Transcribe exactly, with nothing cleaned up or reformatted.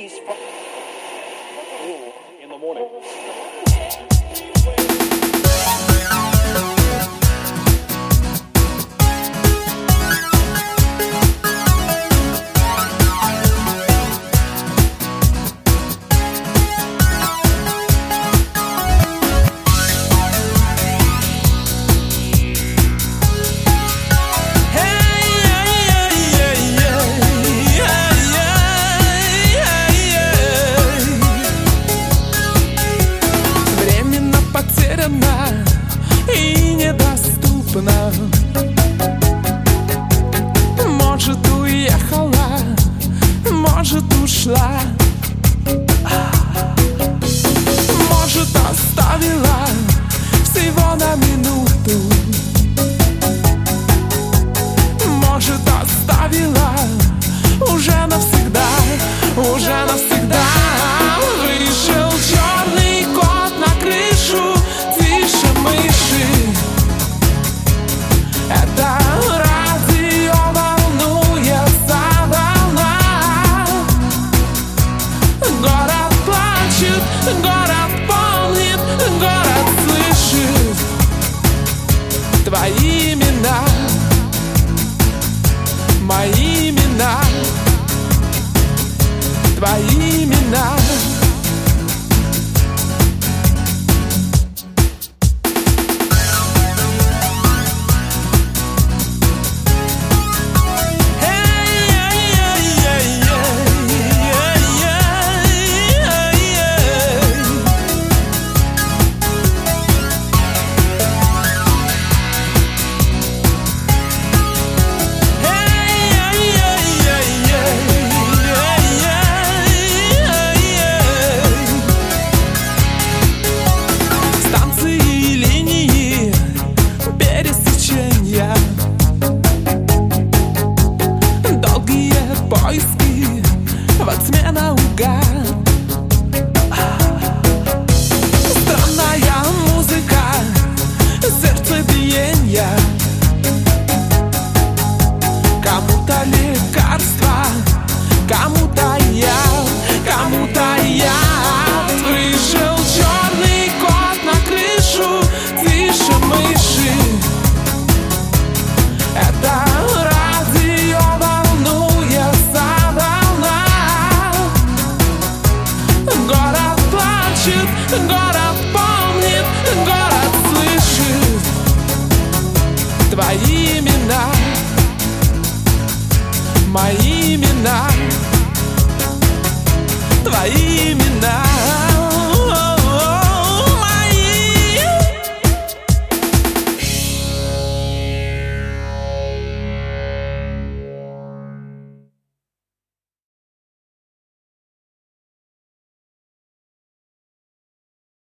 In the morning. И недоступна. Может, уехала, может, ушла, может, оставила всего на минуту, может, оставила уже навсегда, уже навсегда. Вышел черный кот на крышу, тише мыши. Это радио волнуется волна. Город плачет, город помнит, город слышит твои имена, мои имена, твои имена. Поиски во тьме наугад. Странная музыка, сердцебиенья. Кому-то лекарство, кому-то я, кому-то я. Вышел черный кот на крышу, тише мыши. Это радио волнуется волна. Город плачет, город помнит, город слышит твои имена, мои имена, твои имена.